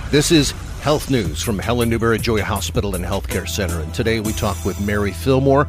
This is Health News from Helen Newberry Joy Hospital and Healthcare Center. And today we talk with Mary Fillmore,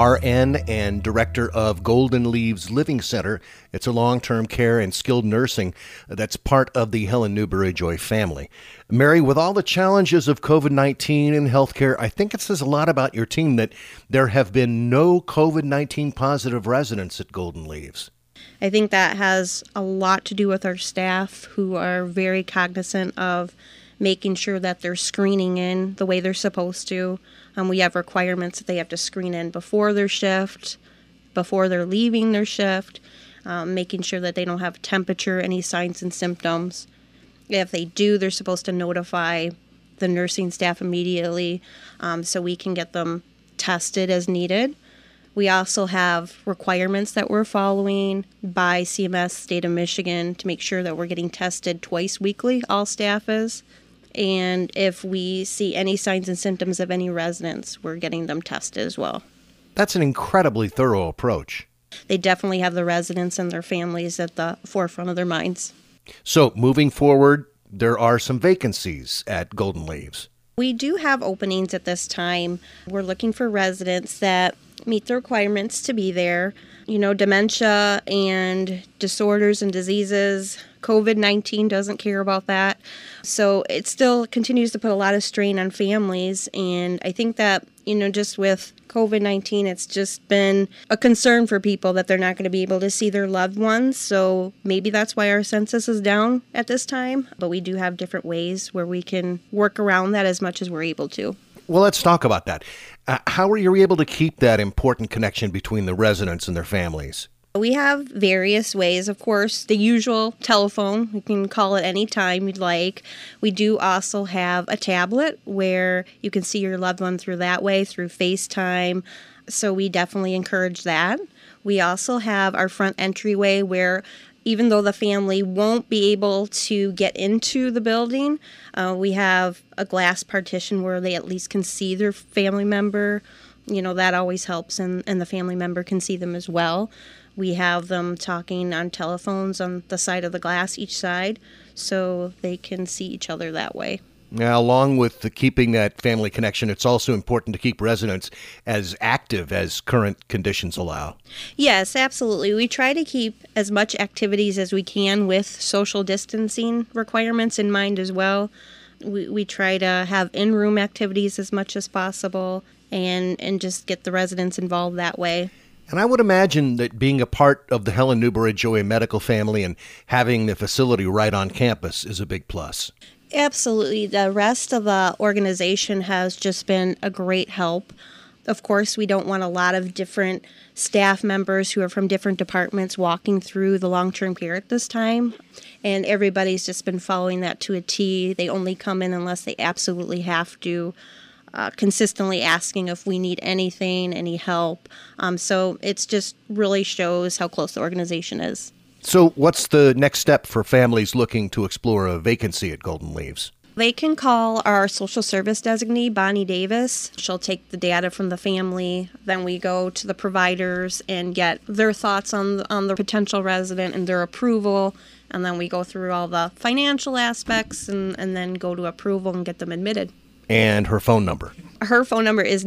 RN and Director of Golden Leaves Living Center. It's a long-term care and skilled nursing that's part of the Helen Newberry Joy family. Mary, with all the challenges of COVID-19 in healthcare, I think it says a lot about your team that there have been no COVID-19 positive residents at Golden Leaves. I think that has a lot to do with our staff who are very cognizant of making sure that they're screening in the way they're supposed to. We have requirements that they have to screen in before their shift, before they're leaving their shift, making sure that they don't have temperature, any signs and symptoms. If they do, they're supposed to notify the nursing staff immediately so we can get them tested as needed. We also have requirements that we're following by CMS State of Michigan to make sure that we're getting tested twice weekly, all staff is. And if we see any signs and symptoms of any residents, we're getting them tested as well. That's an incredibly thorough approach. They definitely have the residents and their families at the forefront of their minds. So moving forward, there are some vacancies at Golden Leaves. We do have openings at this time. We're looking for residents that meet the requirements to be there. You know, dementia and disorders and diseases, COVID-19 doesn't care about that. So it still continues to put a lot of strain on families. And I think that, just with COVID-19, it's just been a concern for people that they're not going to be able to see their loved ones. So maybe that's why our census is down at this time. But we do have different ways where we can work around that as much as we're able to. Well, let's talk about that. How are you able to keep that important connection between the residents and their families? We have various ways, of course, the usual telephone. You can call it any time you'd like. We do also have a tablet where you can see your loved one through that way, through FaceTime. So we definitely encourage that. We also have our front entryway where even though the family won't be able to get into the building, we have a glass partition where they at least can see their family member. That always helps, and the family member can see them as well. We have them talking on telephones on the side of the glass each side, so they can see each other that way. Now, along with keeping that family connection, it's also important to keep residents as active as current conditions allow. Yes, absolutely. We try to keep as much activities as we can with social distancing requirements in mind as well. We try to have in-room activities as much as possible and just get the residents involved that way. And I would imagine that being a part of the Helen Newberry Joy medical family and having the facility right on campus is a big plus. Absolutely. The rest of the organization has just been a great help. Of course, we don't want a lot of different staff members who are from different departments walking through the long-term care at this time. And everybody's just been following that to a T. They only come in unless they absolutely have to. Consistently asking if we need anything, any help. So it's just really shows how close the organization is. So what's the next step for families looking to explore a vacancy at Golden Leaves? They can call our social service designee, Bonnie Davis. She'll take the data from the family. Then we go to the providers and get their thoughts on the potential resident and their approval. And then we go through all the financial aspects and then go to approval and get them admitted. And her phone number? Her phone number is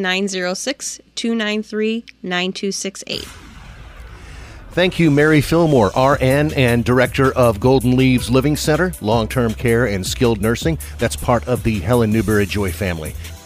906-293-9268. Thank you, Mary Fillmore, RN and Director of Golden Leaves Living Center, long-term care and skilled nursing. That's part of the Helen Newberry Joy family.